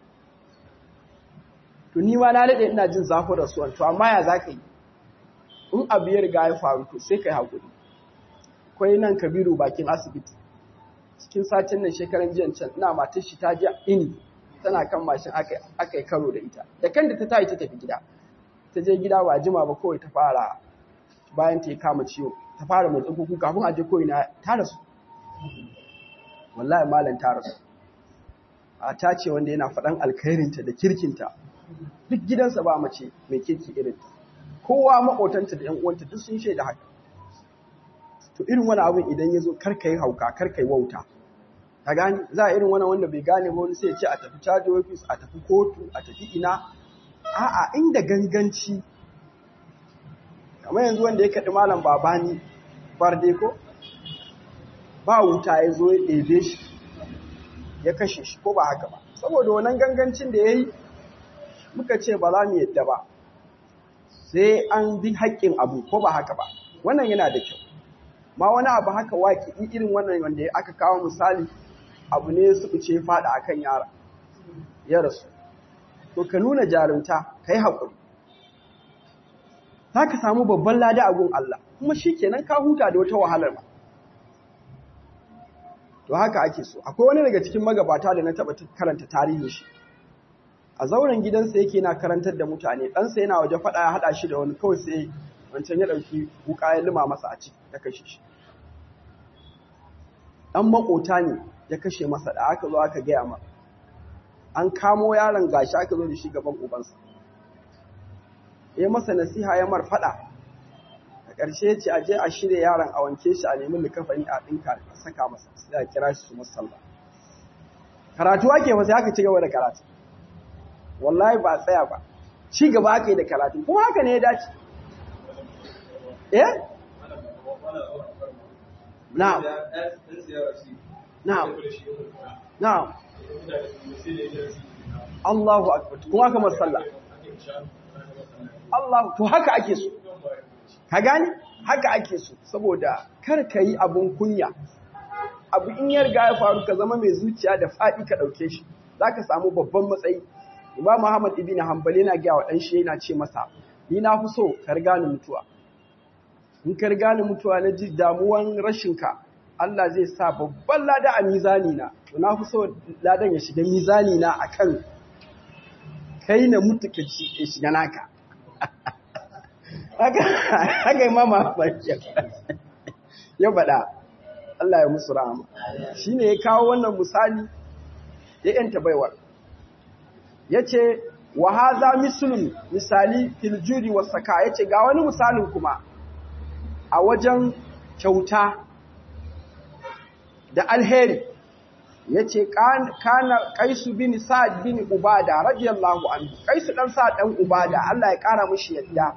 To ni ma na daɗe ina jin zafin rasuwan, to amma ya za ka yi? In abu ya riga ya faru to sai ka yi haƙuri. Akwai nan Kabiru bakin asibiti. Cikin satin nan shekaran jiyan can ina matar shi ta je ini tana kan mashin aka yi karo da ita. Da kanta ta tayi ta tafi gida. Ta je gida ba jima ba kawai ta fara bayan ta yi kama ciwo ta fara motsin kuku kafin a je koyi na ta rasu. Wallahi malam ta rasu. A ta ce wanda yana faɗan alkhairinta da kirkinta. Duk gidansa ba mace mai kirki irin ta. Kowa maƙotanta da ‘yan uwanta duk sun shaida haka. To irin wani abin idan ya zo karka yi hauka, karka yi wauta. Ka gani za a irin wani wanda bai gane ba wani sai ya ce a tafi caji ofis, a tafi kotu, a tafi ina. A'a inda ganganci. Kamar yanzu wanda ya kaɗi malam babani barde ko? Ba wuta ya zo ya ɗebe shi, ya kashe shi ko ba haka ba. Saboda wannan gangancin da ya yi, muka ce ba za mu yadda ba. Sai an bi haƙƙin abu ko ba haka ba. Wannan yana da kyau. Ma wani abu haka waƙi irin wannan wanda aka kawo misali abu ne su ce faɗa akan yara. Ya rasu. To ka nuna jarumta, ka yi haƙuri. Za ka samu babban lada a gun Allah, kuma shi kenan ka huta da wata wahalar ba. To haka ake so. Akwai wani daga cikin magabata da na taɓa karanta tarihin shi. A zauren gidansa yake na karantar da mutane, ɗansa yana waje faɗa ya haɗa shi da wani kawai sai wancan ya ɗauki wuƙa ya lima masa a ciki ya kashe shi. Ɗan maƙota ne ya kashe masa da aka zo aka gaya ma. An kamo yaron gashi aka zo da shi gaban ubansa. Ya masa nasiha ya mar faɗa. A ƙarshe ya ce a je a shirya yaron a wanke shi a nemi likafani a ɗinka a saka masa sai a kira shi su musalla. Karatu ake masa haka ci gaba da karatu. Wallahi ba tsaya ba. Ci gaba aka yi da karatu kuma haka ne ya dace. Eh? Na'am. Na'am. Na'am. Allahu akbar. Kuma haka musalla. Allah to haka ake so. ka gani haka ake so saboda kar ka yi abun kunya abu in ya riga ya faru ka zama mai zuciya da faɗi ka ɗauke shi za ka samu babban matsayi. Imam Muhammad ibn Hanbali yana gaya wa ɗan shi yana ce masa ni na fi so ka riga ni mutuwa in ka riga ni mutuwa na ji damuwan rashinka Allah zai sa babban lada a mizani na to na fi so ladan ya shiga mizani na akan kai na mutu ka shiga naka haka haka Imam Muhammad ya bada Allah ya musu rahama shine ya kawo wannan misali ya yanta baiwar yace wa hadha mislun misali fil judi was saka yace ga wani misalin kuma a wajen kyauta da alheri yace kana Qaisu bin Sa'd bin Ubada radiyallahu anhu Qaisu dan Sa'd dan Ubada Allah ya kara mishi yadda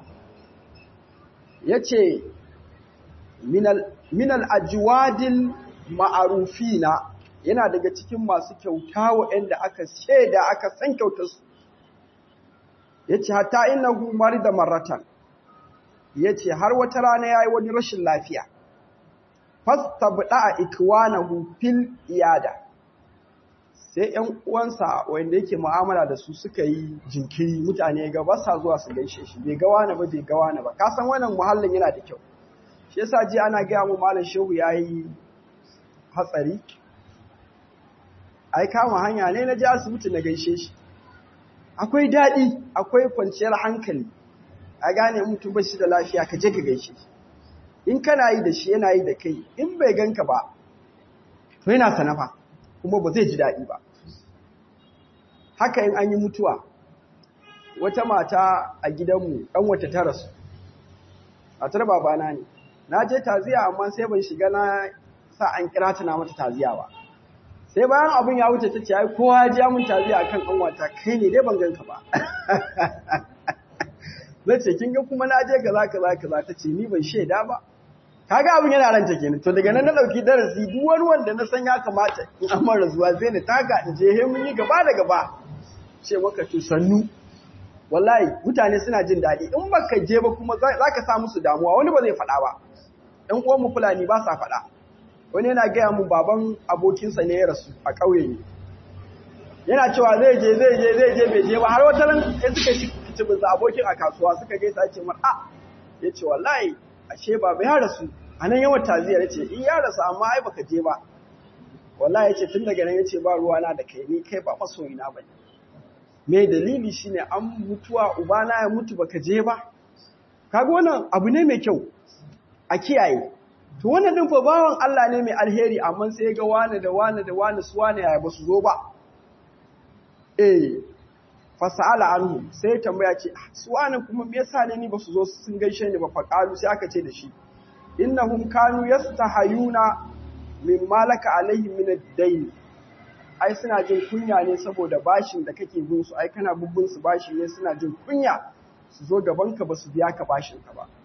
yace minal minal ajwadil ma'rufina yana daga cikin masu kyauta waɗanda aka sheda aka san kyautar su yace hatta innahu marida marratan yace har wata rana yayi wani rashin lafiya fastabda ikwanahu fil iyada sai ƴan uwansa wanda yake mu'amala da su suka yi jinkiri mutane ga ba sa zuwa su gaishe shi bai ga wani ba bai ga wani ba ka san wannan muhallin yana da kyau shi yasa ji ana ga mu malam shehu yayi hatsari ai kama hanya ne na je asibiti na gaishe shi akwai dadi akwai kwanciyar hankali a gane mutum ba shi da lafiya ka je ka gaishe shi in kana yi da shi yana yi da kai in bai ganka ba to yana sanafa kuma ba zai ji dadi ba haka in an yi mutuwa wata mata a gidanmu dan wata ta rasu matar babana ne na je taziya amma sai ban shiga na sa an kira ta na mata taziya ba sai bayan abin ya wuce tace ai kowa ji mun taziya akan dan wata kai ne dai ban ganka ba nace kin ga kuma na je kaza kaza kaza tace ni ban sheda ba kaga abin yana ranta kenan to daga nan na dauki darasi duk wani wanda na san ya kamata in amma razuwa zai ne taka in je he mun yi gaba da gaba ce maka to sannu wallahi mutane suna jin dadi in baka je ba kuma zaka sa musu damuwa wani ba zai fada ba ɗan uwan mu fulani ba sa fada wani yana ga mu baban abokinsa ne ya rasu a kauye ne yana cewa zai je zai je zai je bai je ba har wata ran sai suka shi cibin abokin a kasuwa suka gaisa ce mar a yace wallahi ashe baba ya rasu anan yawan taziyar yace in ya rasu amma ai baka je ba wallahi yace tun daga nan yace ba ruwa na da kai ni kai ba masoyi na bane me dalili shine an mutuwa ubana ya mutu baka je ba kaga wannan abu ne mai kyau a kiyaye to wannan din fa bawan Allah ne mai alheri amma sai ga wani da wani da wani su wani ya ba su zo ba eh fasala anhu sai tambaya ce su wani kuma me yasa ne ni ba su zo sun gaishe ni ba faqalu sai aka ce da shi innahum kanu yastahayuna min malaka alaihim min ad-dayn ai suna jin kunya ne saboda bashin da kake bin su ai kana bubbun su bashi ne suna jin kunya su zo gaban ka ba su biya ka bashin ka ba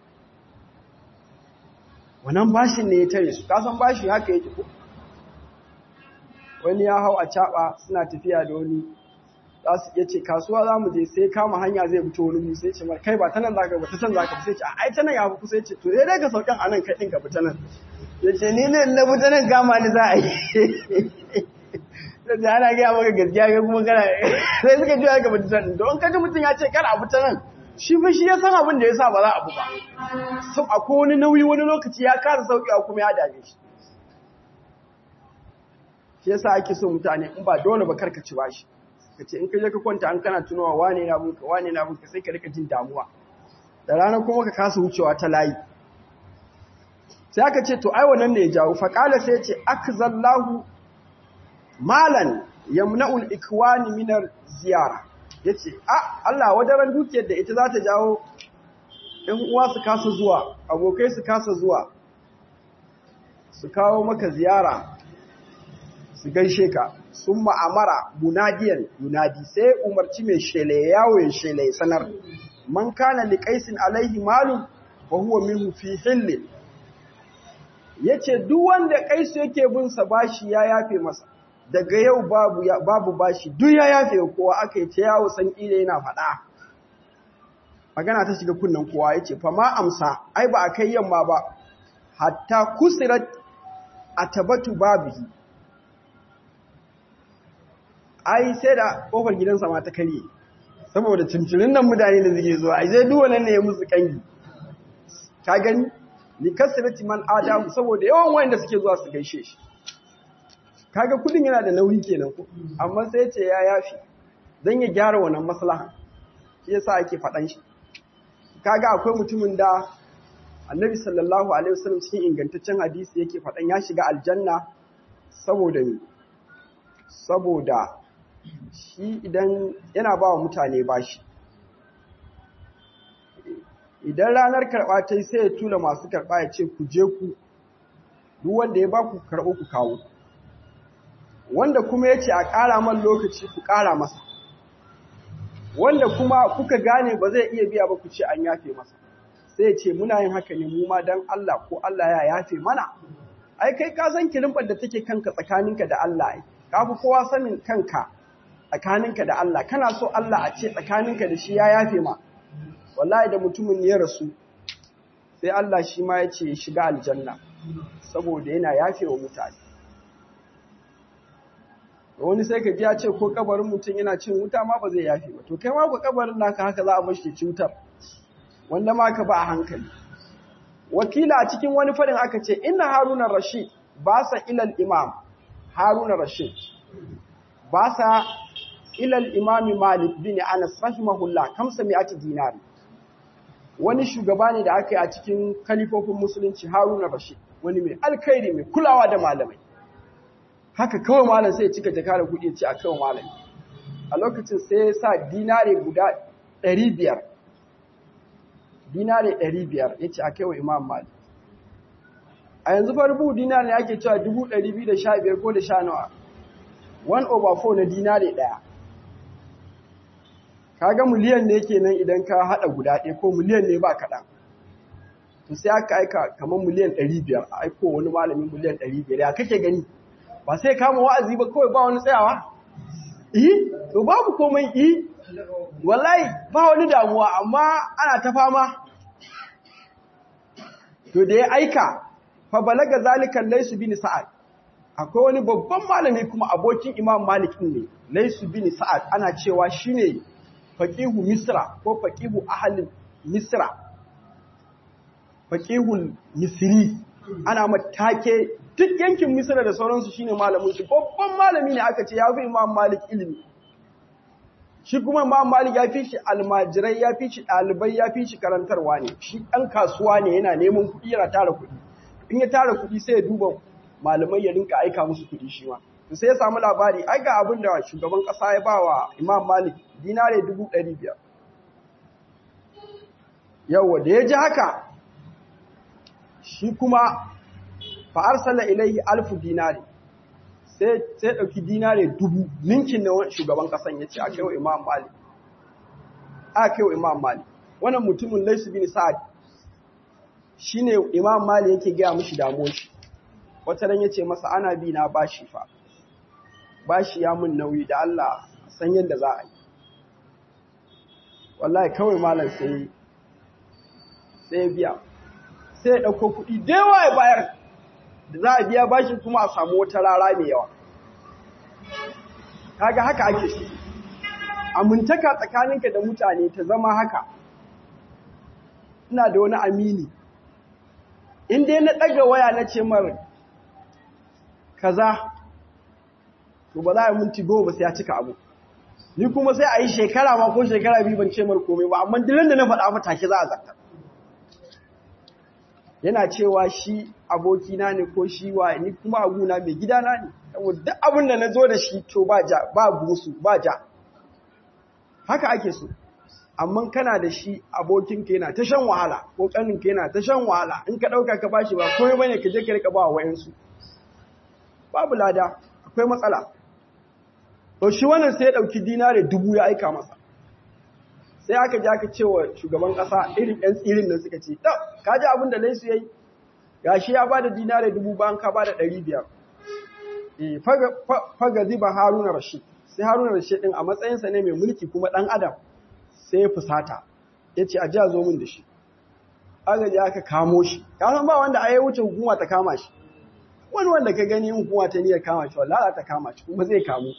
wannan bashin ne ya tare su ka san bashi haka yake ko wani ya hau a caba suna tafiya da wani za su iya ce kasuwa za mu je sai kama hanya zai fito wani mu sai ce mar kai ba ta nan zaka ba ta can zaka sai ce ai ta nan ya fi kusa sai ce to sai dai ka saukan anan kai din ka fita nan yace ni ne na fita nan gama ni za a yi da ana ga maka gaskiya ga kuma kana sai suka ji ka fita nan don kaji mutun ya ce kar a fita nan shi fa shi ya san abin da yasa ba za a bu ba sau akwai wani nauyi wani lokaci ya kasa sauki kuma ya dame shi shi yasa ake so mutane in ba dole ba karkaci bashi kace in ka je ka kwanta an kana tunawa wane na bunka wane na bunka sai ka rika jin damuwa da rana kuma ka kasa wucewa ta layi sai aka ce to ai wannan ne ya jawo fa kala sai ya ce akzallahu malan yamna'ul ikwani min ziyara yace a Allah wadaran dukiyar da ita za ta jawo ɗan uwa su kasa zuwa abokai su kasa zuwa su kawo maka ziyara su gaishe ka sun ma'amara munadiyan yunadi sai umarci mai shele yawo ya shele sanar man kana liqaisin alaihi malu wa huwa minhu fi hill yace duk wanda kaisu yake bin sa bashi ya yafe masa daga yau babu babu bashi duk ya yafe kowa akai ta yawo san kile yana fada magana ta shiga kunnen kowa yace fa ma amsa ai ba a kai yamma ba hatta kusirat atabatu babihi ai sai da kofar gidansa ma ta kare saboda cincirin nan mutane da suke zuwa ai sai duwa nan ne ya musu kangi ka gani ni kasrati man adamu saboda yawan wanda suke zuwa su gaishe shi kaga kudin yana da nauyi kenan ko amma sai yace ya yafi dan ya gyara wannan maslaha shi yasa ake fadan shi kaga akwai mutumin da Annabi sallallahu alaihi wasallam cikin ingantaccen hadisi yake fadan ya shiga aljanna saboda ni saboda shi idan yana ba wa mutane bashi idan ranar karɓa ta yi sai ya tula masu karɓa ya ce ku je ku duk wanda ya ba ku karɓo ku kawo wanda kuma ya ce a ƙara man lokaci ku ƙara masa wanda kuma kuka gane ba zai iya biya ba ku ce an yafe masa sai ya ce muna yin haka ne mu ma don Allah ko Allah ya yafe mana ai kai ka san kirimbar da take kanka tsakaninka da Allah ai ka fi kowa sanin kanka tsakaninka da Allah kana so Allah a ce tsakaninka da shi ya yafe ma wallahi da mutumin ya rasu sai Allah shi ma ya ce shiga aljanna saboda yana yafe wa mutane wani sai ka ji ya ce ko kabarin mutum yana cin wuta ma ba zai yafe ba to kai ma ku kabarin naka haka za a bar shi cutar wanda ma ka ba a hankali wakila a cikin wani fadin aka ce inna haruna rashid ba sa ilal imam haruna rashid ba sa ilal imam malik bin anas rahimahullah kamsa mi'ati dinari wani shugaba ne da aka yi a cikin kalifofin musulunci haruna rashid wani mai alkhairi mai kulawa da malamai haka kawai malam sai ya cika jaka da kudi ya ce a kawai malami a lokacin sai ya sa dinare guda ɗari biyar dinare ɗari biyar ya ce a kaiwa imam malik a yanzu fa rubu dinare ne ake cewa dubu ɗari biyu da sha biyar ko da sha nawa one over four na dinare ɗaya kaga miliyan ne kenan idan ka haɗa guda ɗaya ko miliyan ne ba kaɗan to sai aka aika kamar miliyan ɗari biyar a aiko wani malamin miliyan ɗari biyar ya kake gani ba sai kama wa'azi ba kawai ba wani tsayawa eh to babu komai eh wallahi ba wani damuwa amma ana ta fama to da ya aika fa balaga zalikan laysu bin sa'ad akwai wani babban malami kuma abokin imam malik ne laysu bin sa'ad ana cewa shine faqihu misra ko faqihu ahli misra faqihul misri ana matake duk yankin misra da sauransu shine malamin shi babban malami ne aka ce ya fi imam malik ilimi shi kuma Imam Malik ya fi shi almajirai ya fi shi ɗalibai ya fi shi karantarwa ne shi ɗan kasuwa ne yana neman kuɗi yana tara kuɗi in ya tara kuɗi sai ya duba malamai ya rinka aika musu kuɗi shi ma to sai ya samu labari ai ga abin da shugaban ƙasa ya ba wa Imam Malik dinare dubu ɗari biyar yawa da ya ji haka shi kuma fa arsala ilayhi alfu dinari sai sai dauki dinare dubu ninkin na shugaban kasan yace a kai wa Imam Malik a kai wa Imam Malik wannan mutumin Laysu bin Sa'ad shine Imam Malik yake ga mishi damo shi wata ran yace masa ana bi na bashi fa bashi ya mun nauyi da Allah san yanda za a yi wallahi kawai malam sai sai biya sai ya dauko kudi da yawa ya bayar da za a biya bashin kuma a samu wata rara mai yawa kaga haka ake shi amintaka tsakaninka da mutane ta zama haka ina da wani amini in dai na daga waya na ce mar kaza to ba za a minti goma ba sai ya cika abu ni kuma sai a yi shekara ma ko shekara biyu ban ce mar komai ba amma dilan da na faɗa fa take za a zartar yana cewa shi abokina ne ko shi wa ni kuma aguna mai gidana ne saboda duk abin da na zo da shi to ba ja ba busu ba ja haka ake so amma kana da shi abokinka yana ta shan wahala ko kaninka yana ta shan wahala in ka dauka ka bashi ba komai bane ka je ka rika ba wayansu babu lada akwai matsala to shi wannan sai ya dauki dinare dubu ya aika masa sai aka ji aka cewa shugaban kasa irin ɗan tsirin nan suka ce to ka ji abin da Laysu yayi gashi ya bada dinare dubu bayan ka bada ɗari biyar eh faga faga ziba Haruna Rashid sai Haruna Rashid din a matsayin sa ne mai mulki kuma dan adam sai ya fusata ya ce a ji a zo min da shi aka ji aka kamo shi kasan ba wanda a yi wuce hukuma ta kama shi wani wanda ka gani hukuma ta niyyar kama shi wallahi ta kama shi kuma zai kamu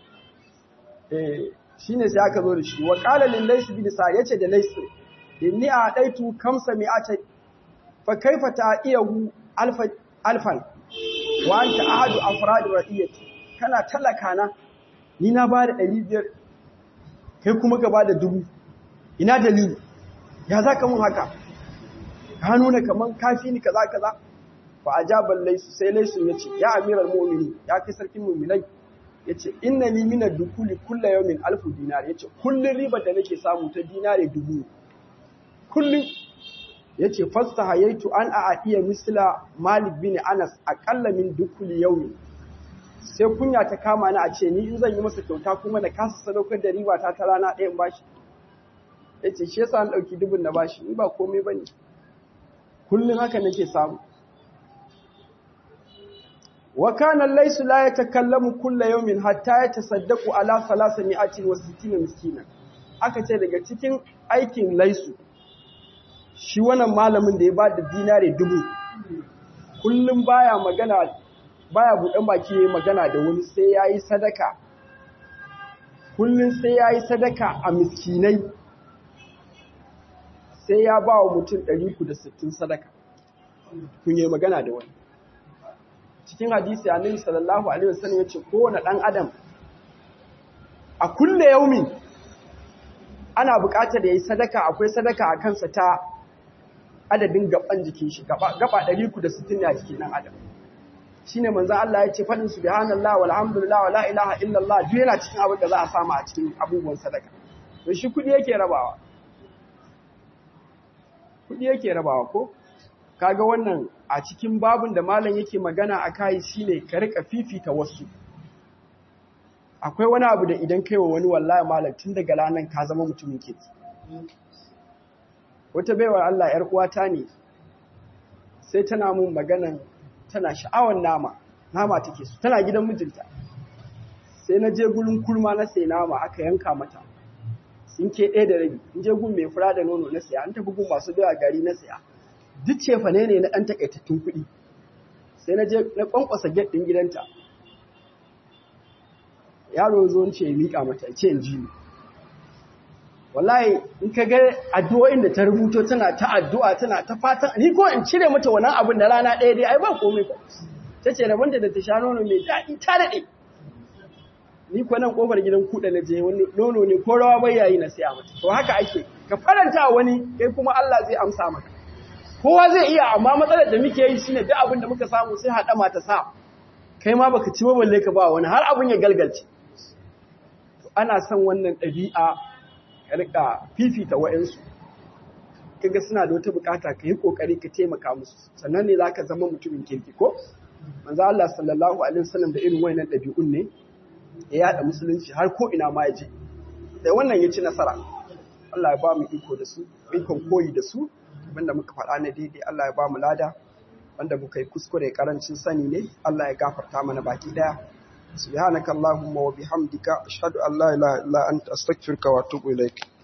eh shine sai aka zo da shi wa qala lil lays bin sa yace da lays inni a daitu kamsa mi'ata fa kaifa ta'iyahu alfa alfan wa anta ahadu afrad ra'iyati kana talaka na ni na ba da ɗari biyar kai kuma ka ba da dubu ina dalili ya zaka mun haka ka nuna kaman kafi ni kaza kaza fa ajabal laysu sai laysu yace ya amiral mu'minin ya kai sarkin mu'minai yace innani min ad-dukuli kullu yawmin alf dinar yace kullun riba da nake samu ta dinare dubu kullun yace fastahayaitu an a'atiya misla malik bin anas aqalla min dukuli yawmi sai kunya ta kama ni a ce ni in zan yi masa kyauta kuma na kasa sadaukar da riba ta ta rana ɗayan bashi yace shi yasa an dauki dubun na bashi ni ba komai bane kullun haka nake samu wa kana laysu la yatakallamu kulla yawmin hatta yatasaddaqu ala thalathami'ati wa sittina miskina aka ce daga cikin aikin laysu shi wannan malamin da ya ba da dinare dubu kullum baya magana baya buɗe baki yayin magana da wani sai yayi sadaka kullum sai yayi sadaka a miskinai sai ya ba wa mutum ɗari uku da sittin sadaka kun yi magana da wani cikin hadisi annabi sallallahu alaihi wasallam yace kowane dan adam a kulle yaumi ana buƙatar yayi sadaka akwai sadaka a kansa ta adadin gaban jikin shi gaba gaba ɗari uku da sittin ne a jikin dan adam shine manzo Allah yace fadin subhanallahi walhamdulillah wala ilaha illallah duk yana cikin abin da za a samu a cikin abubuwan sadaka to shi kudi yake rabawa kudi yake rabawa ko kaga wannan a cikin babun da malam yake magana akai shine ka rika fifita wasu akwai wani abu da idan kaiwa wani wallahi malam tun daga ranan ka zama mutumin kirki wata baiwar Allah yar uwata ne sai tana mun maganan tana sha'awar nama nama take so tana gidan mijinta sai na je gurin kurma na sai nama aka yanka mata sun ke ɗaya da rabi in je gun mai fura da nono na saya an tafi gun masu dawa gari na saya duk cefa ne ne na ɗan takaitattun kuɗi sai na je na kwankwasa gate ɗin gidanta yaro zo ce ya miƙa mata ce in ji ni wallahi in ka ga addu'o'in da ta rubuto tana ta addu'a tana ta fatan ni ko in cire mata wannan abin da rana ɗaya dai ai ba komai ko tace rabon da ta sha nono mai daɗi ta daɗe ni ko nan kofar gidan kuɗa na je wani nono ne ko rawa bai yayi na siya mata to haka ake ka faranta wani kai kuma Allah zai amsa maka kowa zai iya amma matsalar da muke yi shine duk abin da muka samu sai haɗama ta sa kai ma baka ci ba balle ka ba wani har abin ya galgalce ana son wannan ɗabi'a ka rika fifita wa'ansu kaga suna da wata bukata ka yi kokari ka taimaka musu sannan ne zaka zama mutumin kirki ko manzo Allah sallallahu alaihi wasallam da irin wayannan dabi'un ne ya yada musulunci har ko ina ma yaje da wannan yaci nasara Allah ya ba mu iko da su ikon koyi da su wanda muka faɗa ne daidai Allah ya ba mu lada wanda muka yi kuskure karancin sani ne Allah ya gafarta mana baki daya subhanakallahumma wa bihamdika ashhadu an la ilaha illa anta astaghfiruka wa atubu ilaik